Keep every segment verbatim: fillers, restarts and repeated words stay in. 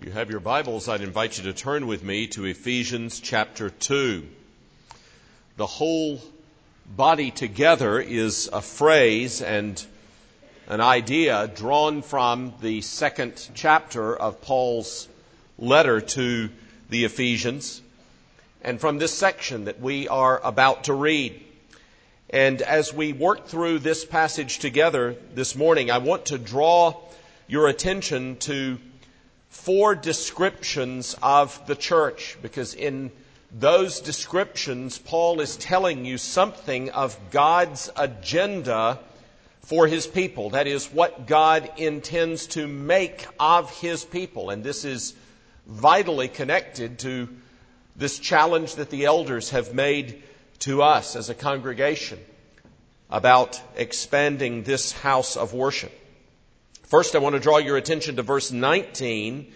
you have your Bibles, I'd invite you to turn with me to Ephesians chapter two. The whole body together is a phrase and an idea drawn from the second chapter of Paul's letter to the Ephesians, and from this section that we are about to read. And as we work through this passage together this morning, I want to draw your attention to four descriptions of the church, because in those descriptions, Paul is telling you something of God's agenda for His people. That is, what God intends to make of His people. And this is vitally connected to this challenge that the elders have made to us as a congregation about expanding this house of worship. First, I want to draw your attention to verse nineteen,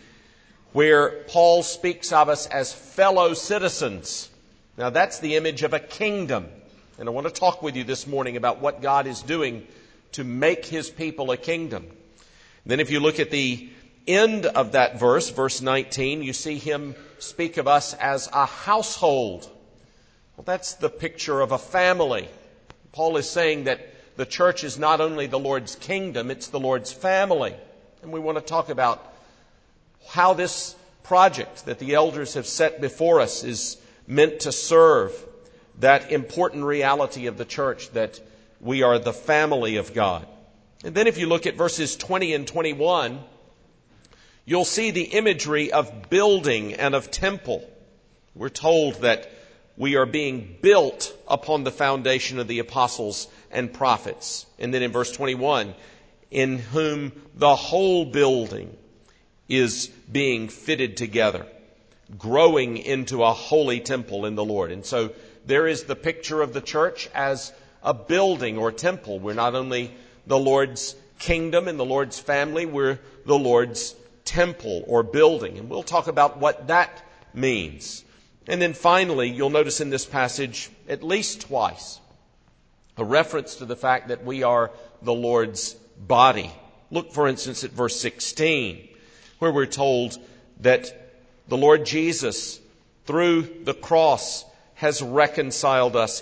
where Paul speaks of us as fellow citizens. Now, that's the image of a kingdom. And I want to talk with you this morning about what God is doing to make His people a kingdom. And then if you look at the end of that verse, verse nineteen, you see him speak of us as a household. Well, that's the picture of a family. Paul is saying that the church is not only the Lord's kingdom, it's the Lord's family. And we want to talk about how this project that the elders have set before us is meant to serve that important reality of the church, that we are the family of God. And then if you look at verses twenty and twenty-one, you'll see the imagery of building and of temple. We're told that we are being built upon the foundation of the apostles and prophets. And then in verse twenty-one, in whom the whole building is being fitted together, growing into a holy temple in the Lord. And so there is the picture of the church as a building or temple. We're not only the Lord's kingdom and the Lord's family, we're the Lord's temple or building. And we'll talk about what that means. And then finally, you'll notice in this passage at least twice a reference to the fact that we are the Lord's body. Look, for instance, at verse sixteen, where we're told that the Lord Jesus, through the cross, has reconciled us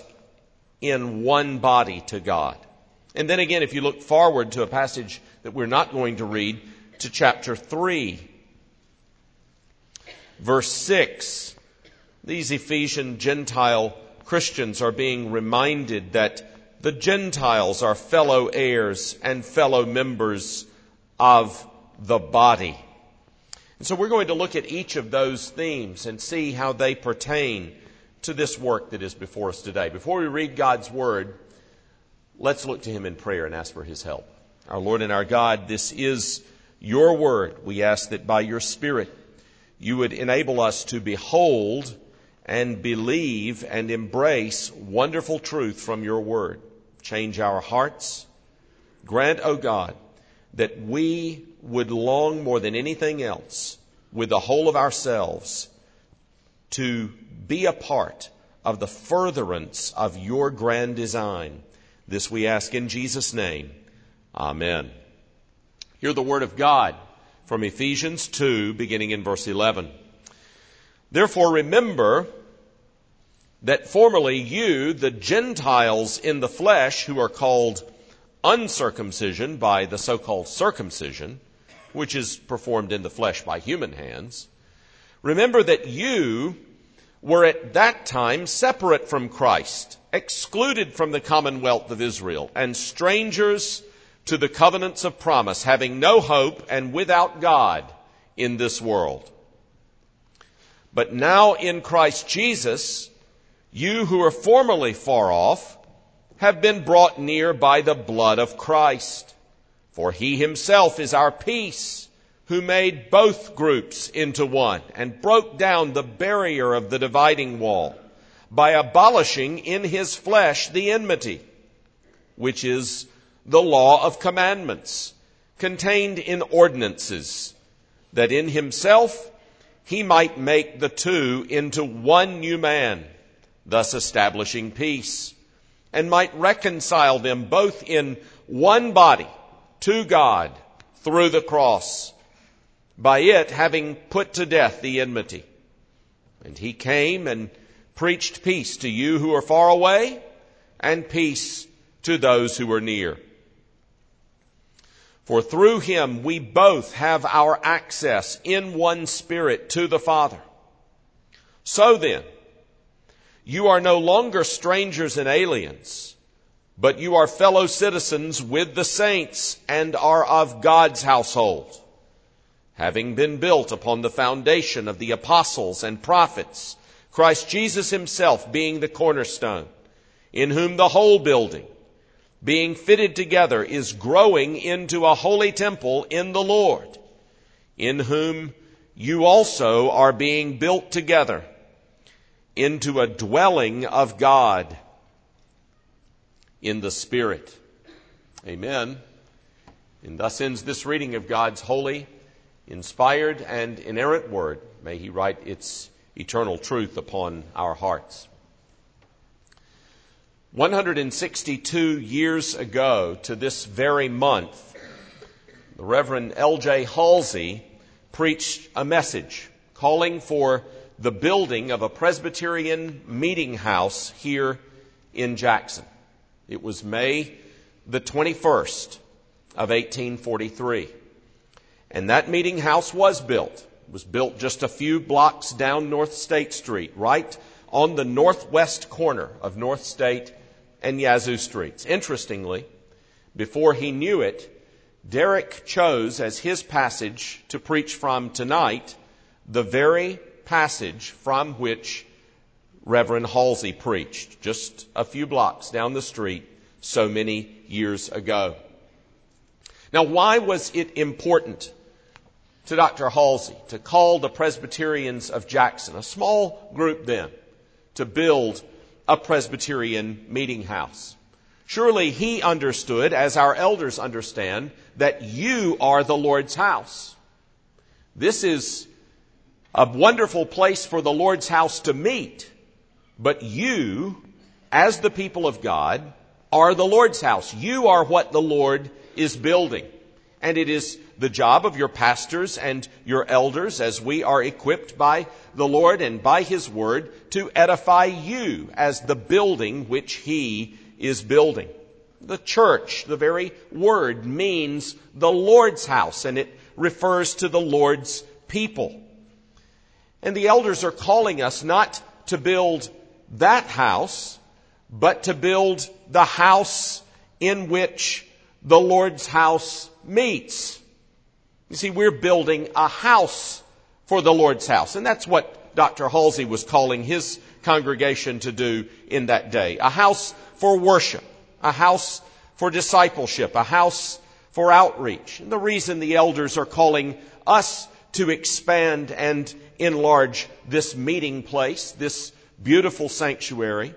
in one body to God. And then again, if you look forward to a passage that we're not going to read, to chapter three, verse six, these Ephesian Gentile Christians are being reminded that the Gentiles are fellow heirs and fellow members of the body. And so we're going to look at each of those themes and see how they pertain to this work that is before us today. Before we read God's Word, let's look to Him in prayer and ask for His help. Our Lord and our God, this is Your Word. We ask that by Your Spirit You would enable us to behold and believe and embrace wonderful truth from Your Word. Change our hearts. Grant, O God, that we would long more than anything else, with the whole of ourselves, to be a part of the furtherance of Your grand design. This we ask in Jesus' name. Amen. Hear the Word of God from Ephesians two, beginning in verse eleven. Therefore remember that formerly you, the Gentiles in the flesh, who are called uncircumcision by the so-called circumcision, which is performed in the flesh by human hands, remember that you were at that time separate from Christ, excluded from the commonwealth of Israel, and strangers to the covenants of promise, having no hope and without God in this world. But now in Christ Jesus, you who were formerly far off have been brought near by the blood of Christ. For He Himself is our peace, who made both groups into one and broke down the barrier of the dividing wall by abolishing in His flesh the enmity, which is the law of commandments contained in ordinances, that in Himself He might make the two into one new man, thus establishing peace, and might reconcile them both in one body to God through the cross, by it having put to death the enmity. And he came and preached peace to you who are far away, and peace to those who are near. For through him we both have our access in one Spirit to the Father. So then, you are no longer strangers and aliens, but you are fellow citizens with the saints and are of God's household, having been built upon the foundation of the apostles and prophets, Christ Jesus himself being the cornerstone, in whom the whole building, being fitted together, is growing into a holy temple in the Lord, in whom you also are being built together into a dwelling of God in the Spirit. Amen. And thus ends this reading of God's holy, inspired, and inerrant word. May he write its eternal truth upon our hearts. one hundred sixty-two years ago to this very month, the Reverend L J Halsey preached a message calling for the building of a Presbyterian meeting house here in Jackson. It was May the twenty-first of eighteen forty-three. And that meeting house was built. It was built just a few blocks down North State Street, right on the northwest corner of North State and Yazoo Streets. Interestingly, before he knew it, Derek chose as his passage to preach from tonight the very passage from which Reverend Halsey preached just a few blocks down the street so many years ago. Now, why was it important to Doctor Halsey to call the Presbyterians of Jackson, a small group then, to build a Presbyterian meeting house? Surely he understood, as our elders understand, that you are the Lord's house. This is a wonderful place for the Lord's house to meet, but you, as the people of God, are the Lord's house. You are what the Lord is building. And it is the job of your pastors and your elders, as we are equipped by the Lord and by his word, to edify you as the building which he is building. The church, the very word, means the Lord's house, and it refers to the Lord's people. And the elders are calling us not to build that house, but to build the house in which the Lord's house meets. You see, we're building a house for the Lord's house. And that's what Doctor Halsey was calling his congregation to do in that day. A house for worship, a house for discipleship, a house for outreach. And the reason the elders are calling us to expand and enlarge this meeting place, this beautiful sanctuary,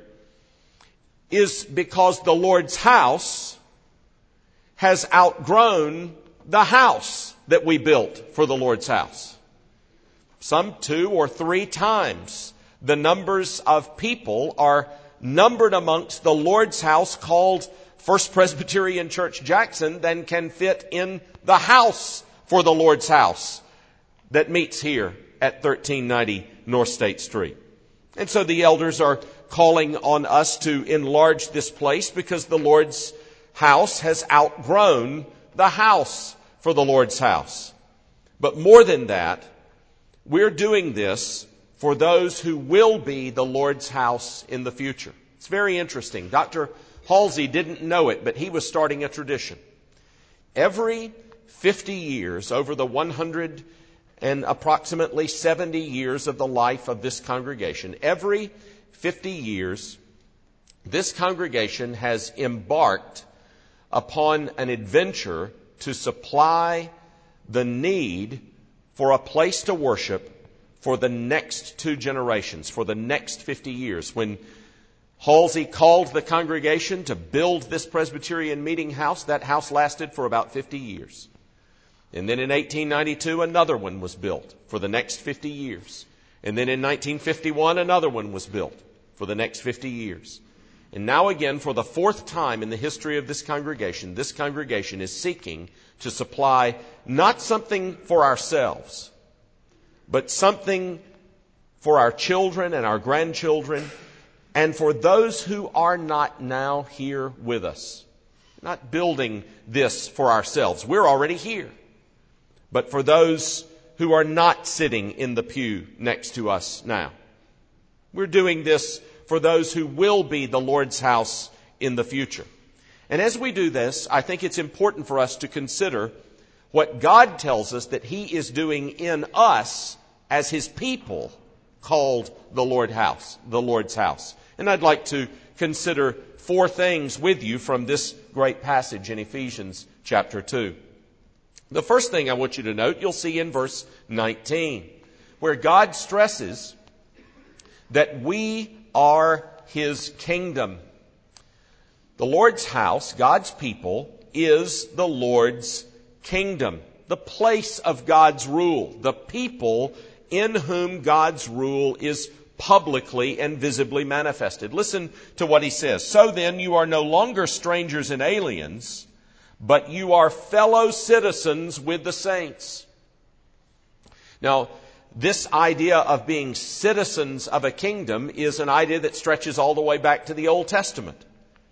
is because the Lord's house has outgrown the house that we built for the Lord's house. Some two or three times the numbers of people are numbered amongst the Lord's house called First Presbyterian Church Jackson than can fit in the house for the Lord's house that meets here at thirteen ninety North State Street. And so the elders are calling on us to enlarge this place because the Lord's house has outgrown the house for the Lord's house. But more than that, we're doing this for those who will be the Lord's house in the future. It's very interesting. Doctor Halsey didn't know it, but he was starting a tradition. Every fifty years, over the one hundred and approximately seventy years of the life of this congregation, every fifty years, this congregation has embarked upon an adventure to supply the need for a place to worship for the next two generations, for the next fifty years. When Halsey called the congregation to build this Presbyterian meeting house, that house lasted for about fifty years. And then in eighteen ninety-two, another one was built for the next fifty years. And then in nineteen fifty-one, another one was built for the next fifty years. And now again, for the fourth time in the history of this congregation, this congregation is seeking to supply not something for ourselves, but something for our children and our grandchildren, and for those who are not now here with us. Not building this for ourselves. We're already here. But for those who are not sitting in the pew next to us now. We're doing this for those who will be the Lord's house in the future. And as we do this, I think it's important for us to consider what God tells us that He is doing in us as His people called the Lord house, the Lord's house. And I'd like to consider four things with you from this great passage in Ephesians chapter two. The first thing I want you to note, you'll see in verse nineteen, where God stresses that we are His kingdom. The Lord's house, God's people, is the Lord's kingdom, the place of God's rule, the people in whom God's rule is publicly and visibly manifested. Listen to what he says. So then you are no longer strangers and aliens, but you are fellow citizens with the saints. Now, this idea of being citizens of a kingdom is an idea that stretches all the way back to the Old Testament.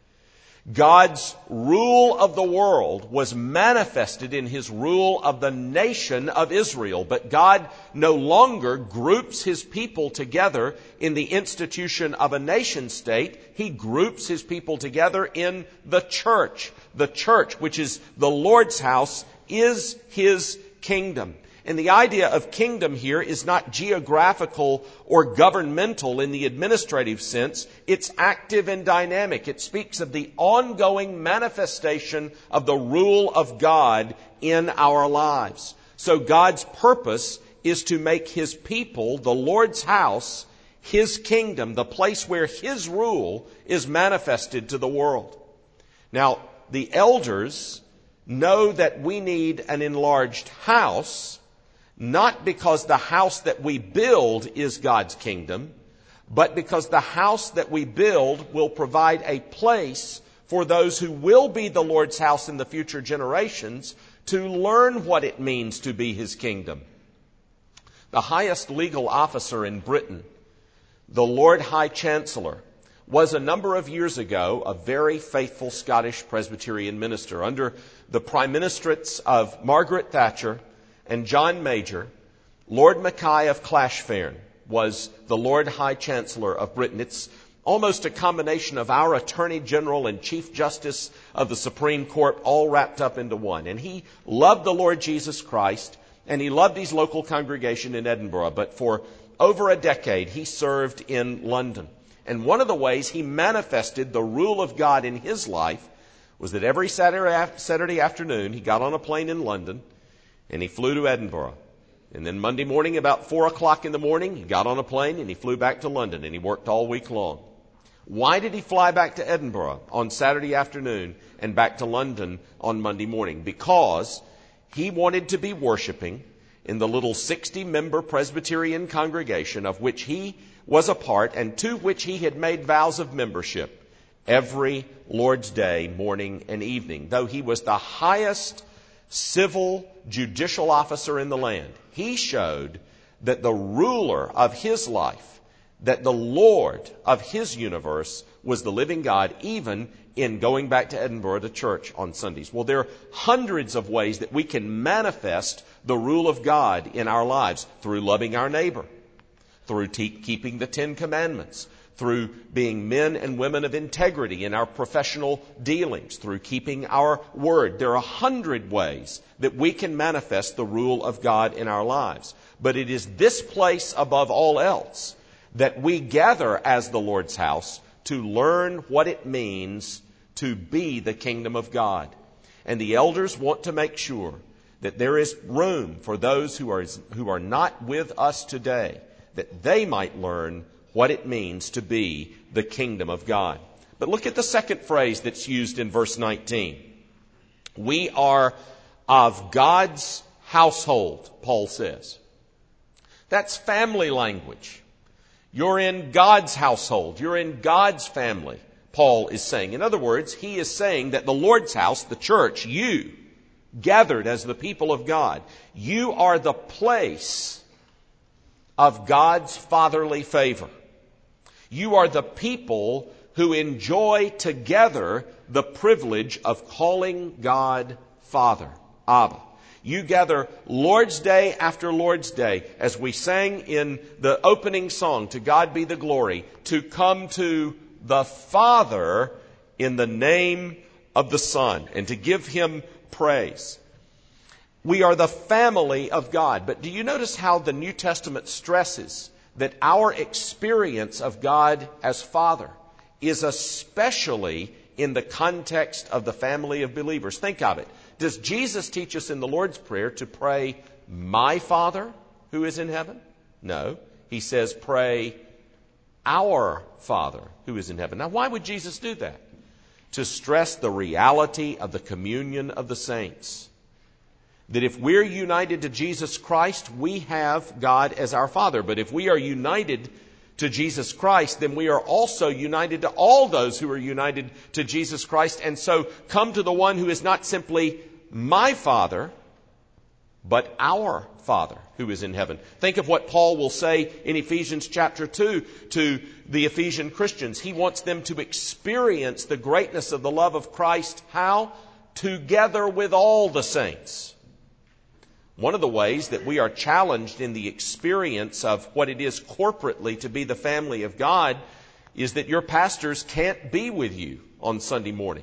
God's rule of the world was manifested in His rule of the nation of Israel, but God no longer groups His people together in the institution of a nation state. He groups His people together in the church. The church, which is the Lord's house, is His kingdom. And the idea of kingdom here is not geographical or governmental in the administrative sense. It's active and dynamic. It speaks of the ongoing manifestation of the rule of God in our lives. So God's purpose is to make His people, the Lord's house, His kingdom, the place where His rule is manifested to the world. Now, the elders know that we need an enlarged house, not because the house that we build is God's kingdom, but because the house that we build will provide a place for those who will be the Lord's house in the future generations to learn what it means to be His kingdom. The highest legal officer in Britain, the Lord High Chancellor, was a number of years ago a very faithful Scottish Presbyterian minister. Under the prime ministrates of Margaret Thatcher and John Major, Lord Mackay of Clashfairn was the Lord High Chancellor of Britain. It's almost a combination of our Attorney General and Chief Justice of the Supreme Court all wrapped up into one. And he loved the Lord Jesus Christ, and he loved his local congregation in Edinburgh. But for over a decade, he served in London. And one of the ways he manifested the rule of God in his life was that every Saturday afternoon, he got on a plane in London, and he flew to Edinburgh. And then Monday morning, about four o'clock in the morning, he got on a plane and he flew back to London, and he worked all week long. Why did he fly back to Edinburgh on Saturday afternoon and back to London on Monday morning? Because he wanted to be worshiping in the little sixty-member Presbyterian congregation of which he was a part and to which he had made vows of membership every Lord's Day, morning and evening. Though he was the highest civil judicial officer in the land, he showed that the ruler of his life, that the Lord of his universe was the living God, even in going back to Edinburgh to church on Sundays. Well, there are hundreds of ways that we can manifest the rule of God in our lives: through loving our neighbor, through te- keeping the Ten Commandments, through being men and women of integrity in our professional dealings, through keeping our word. There are a hundred ways that we can manifest the rule of God in our lives. But it is this place above all else that we gather as the Lord's house to learn what it means to be the kingdom of God. And the elders want to make sure that there is room for those who are, who are not with us today, that they might learn what it means to be the kingdom of God. But look at the second phrase that's used in verse nineteen. We are of God's household, Paul says. That's family language. You're in God's household. You're in God's family, Paul is saying. In other words, he is saying that the Lord's house, the church, you, gathered as the people of God, you are the place of God's fatherly favor. You are the people who enjoy together the privilege of calling God Father, Abba. You gather Lord's Day after Lord's Day, as we sang in the opening song, To God Be the Glory, to come to the Father in the name of the Son and to give Him praise. We are the family of God. But do you notice how the New Testament stresses that our experience of God as Father is especially in the context of the family of believers? Think of it. Does Jesus teach us in the Lord's Prayer to pray, my Father who is in heaven? No. He says, pray, our Father who is in heaven. Now, why would Jesus do that? To stress the reality of the communion of the saints. That if we're united to Jesus Christ, we have God as our Father. But if we are united to Jesus Christ, then we are also united to all those who are united to Jesus Christ. And so come to the one who is not simply my Father, but our Father who is in heaven. Think of what Paul will say in Ephesians chapter two to the Ephesian Christians. He wants them to experience the greatness of the love of Christ. How? Together with all the saints. One of the ways that we are challenged in the experience of what it is corporately to be the family of God is that your pastors can't be with you on Sunday morning.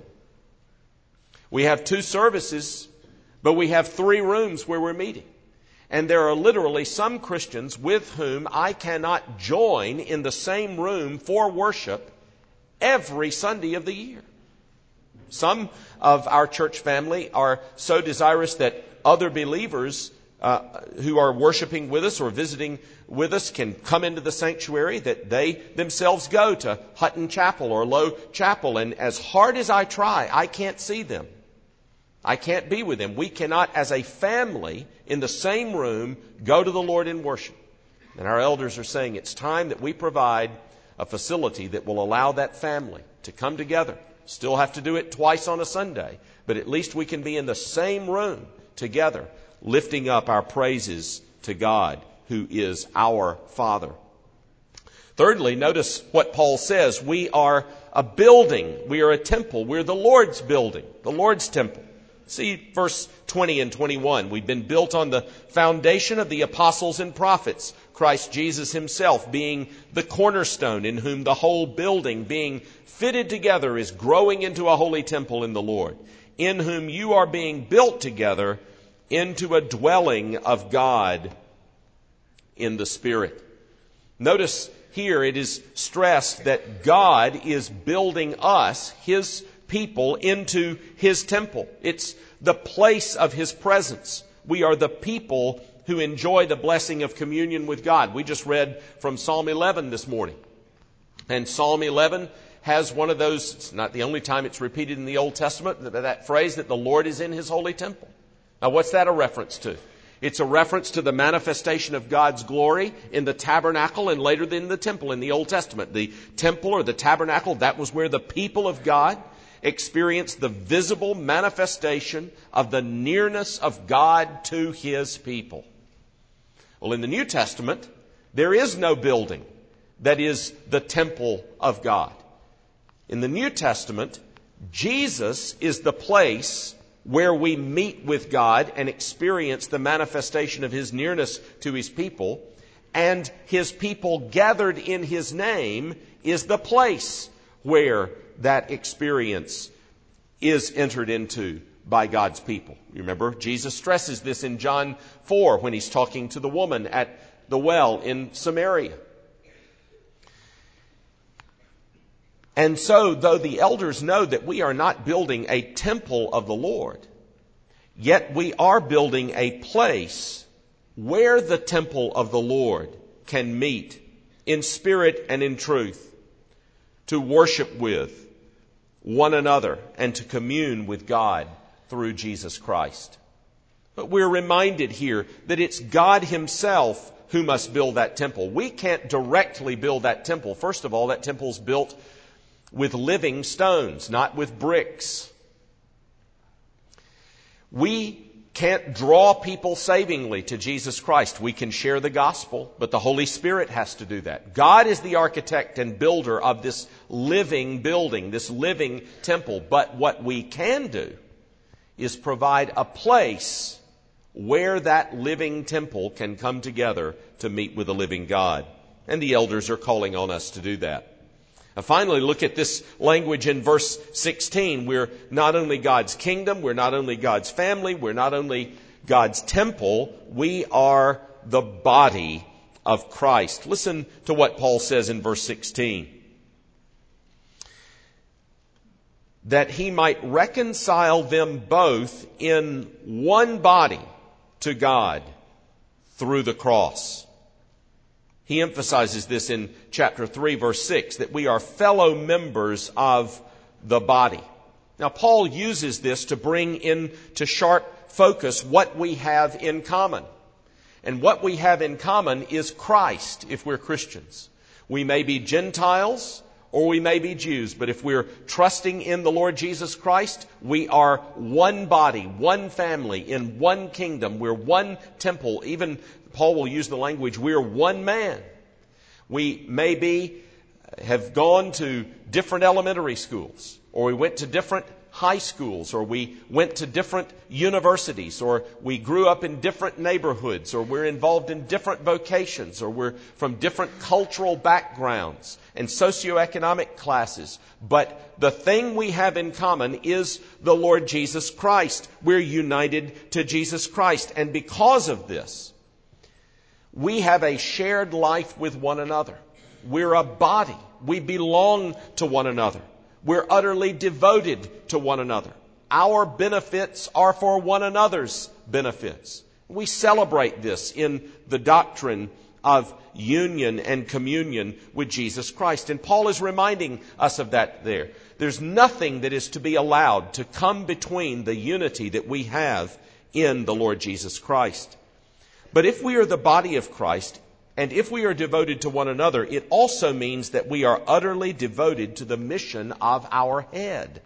We have two services, but we have three rooms where we're meeting. And there are literally some Christians with whom I cannot join in the same room for worship every Sunday of the year. Some of our church family are so desirous that other believers uh, who are worshiping with us or visiting with us can come into the sanctuary that they themselves go to Hutton Chapel or Low Chapel. And as hard as I try, I can't see them. I can't be with them. We cannot, as a family, in the same room, go to the Lord in worship. And our elders are saying it's time that we provide a facility that will allow that family to come together. Still have to do it twice on a Sunday, but at least we can be in the same room together, lifting up our praises to God, who is our Father. Thirdly, notice what Paul says. We are a building. We are a temple. We're the Lord's building, the Lord's temple. See verse twenty and twenty-one. We've been built on the foundation of the apostles and prophets, Christ Jesus himself being the cornerstone, in whom the whole building being fitted together is growing into a holy temple in the Lord, in whom you are being built together into a dwelling of God in the Spirit. Notice here it is stressed that God is building us, His people, into His temple. It's the place of His presence. We are the people who enjoy the blessing of communion with God. We just read from Psalm eleven this morning. And Psalm eleven has one of those, it's not the only time it's repeated in the Old Testament, that phrase that the Lord is in His holy temple. Now, what's that a reference to? It's a reference to the manifestation of God's glory in the tabernacle and later in the temple in the Old Testament. The temple or the tabernacle, that was where the people of God experienced the visible manifestation of the nearness of God to His people. Well, in the New Testament, there is no building that is the temple of God. In the New Testament, Jesus is the place where we meet with God and experience the manifestation of His nearness to His people. And His people gathered in His name is the place where that experience is entered into by God's people. You remember, Jesus stresses this in John four when He's talking to the woman at the well in Samaria. And so, though the elders know that we are not building a temple of the Lord, yet we are building a place where the temple of the Lord can meet in spirit and in truth, to worship with one another and to commune with God through Jesus Christ. But we're reminded here that it's God Himself who must build that temple. We can't directly build that temple. First of all, that temple's built with living stones, not with bricks. We can't draw people savingly to Jesus Christ. We can share the gospel, but the Holy Spirit has to do that. God is the architect and builder of this living building, this living temple. But what we can do is provide a place where that living temple can come together to meet with the living God. And the elders are calling on us to do that. Now finally, look at this language in verse sixteen. We're not only God's kingdom, we're not only God's family, we're not only God's temple, we are the body of Christ. Listen to what Paul says in verse sixteen. That he might reconcile them both in one body to God through the cross. He emphasizes this in chapter three, verse six, that we are fellow members of the body. Now, Paul uses this to bring into sharp focus what we have in common. And what we have in common is Christ, if we're Christians. We may be Gentiles or we may be Jews, but if we're trusting in the Lord Jesus Christ, we are one body, one family, in one kingdom. We're one temple. Even Paul will use the language, we're one man. We maybe have gone to different elementary schools, or we went to different high schools, or we went to different universities, or we grew up in different neighborhoods, or we're involved in different vocations, or we're from different cultural backgrounds and socioeconomic classes. But the thing we have in common is the Lord Jesus Christ. We're united to Jesus Christ. And because of this, we have a shared life with one another. We're a body. We belong to one another. We're utterly devoted to one another. Our benefits are for one another's benefits. We celebrate this in the doctrine of union and communion with Jesus Christ. And Paul is reminding us of that there. There's nothing that is to be allowed to come between the unity that we have in the Lord Jesus Christ. But if we are the body of Christ, and if we are devoted to one another, it also means that we are utterly devoted to the mission of our head,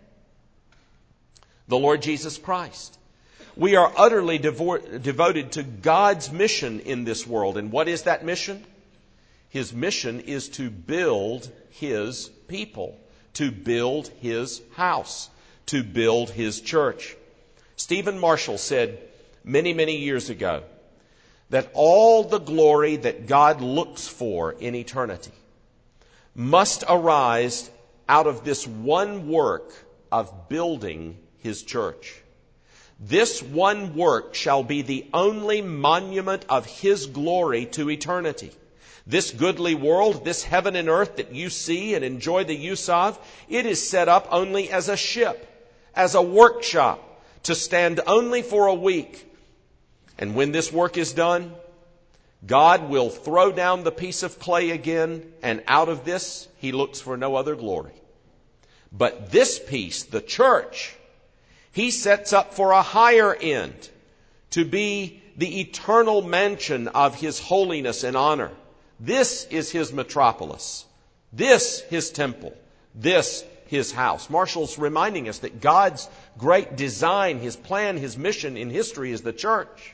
the Lord Jesus Christ. We are utterly devo- devoted to God's mission in this world. And what is that mission? His mission is to build His people, to build His house, to build His church. Stephen Marshall said many, many years ago, that all the glory that God looks for in eternity must arise out of this one work of building His church. This one work shall be the only monument of His glory to eternity. This goodly world, this heaven and earth that you see and enjoy the use of, it is set up only as a ship, as a workshop, to stand only for a week. And when this work is done, God will throw down the piece of clay again, and out of this, He looks for no other glory. But this piece, the church, He sets up for a higher end, to be the eternal mansion of His holiness and honor. This is His metropolis. This His temple. This His house. Marshall's reminding us that God's great design, His plan, His mission in history is the church.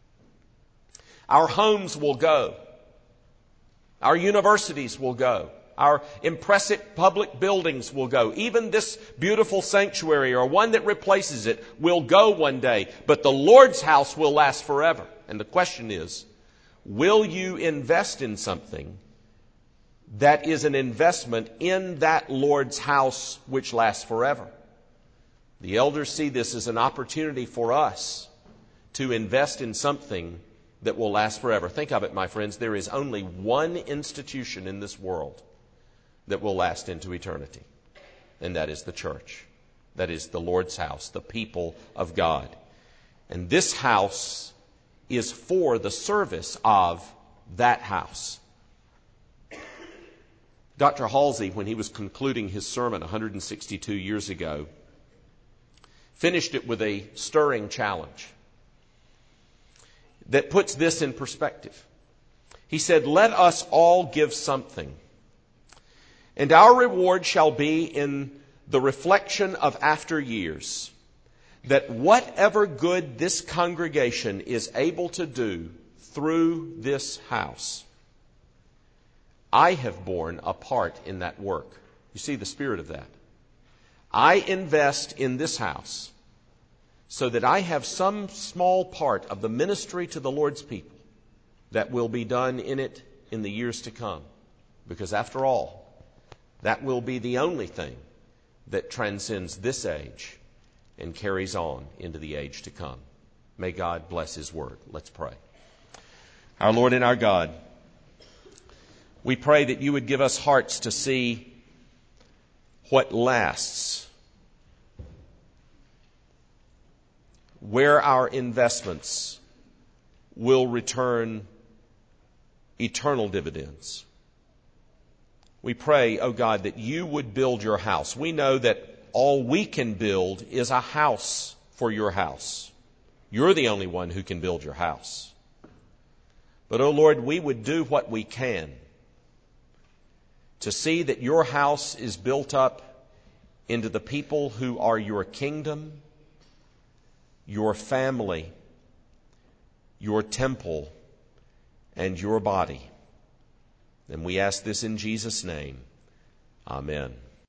Our homes will go. Our universities will go. Our impressive public buildings will go. Even this beautiful sanctuary or one that replaces it will go one day. But the Lord's house will last forever. And the question is, will you invest in something that is an investment in that Lord's house which lasts forever? The elders see this as an opportunity for us to invest in something that will last forever. Think of it, my friends. There is only one institution in this world that will last into eternity, and that is the church. That is the Lord's house, the people of God. And this house is for the service of that house. Doctor Halsey, when he was concluding his sermon one hundred sixty-two years ago, finished it with a stirring challenge that puts this in perspective. He said, "Let us all give something And our reward shall be in the reflection of after years, that whatever good this congregation is able to do through this house, I have borne a part in that work. You see the spirit of that. I invest in this house so that I have some small part of the ministry to the Lord's people that will be done in it in the years to come. Because after all, that will be the only thing that transcends this age and carries on into the age to come. May God bless His word. Let's pray. Our Lord and our God, we pray that you would give us hearts to see what lasts, where our investments will return eternal dividends. We pray, oh God, that you would build your house. We know that all we can build is a house for your house. You're the only one who can build your house. But, oh Lord, we would do what we can to see that your house is built up into the people who are your kingdom, your family, your temple, and your body. And we ask this in Jesus' name. Amen.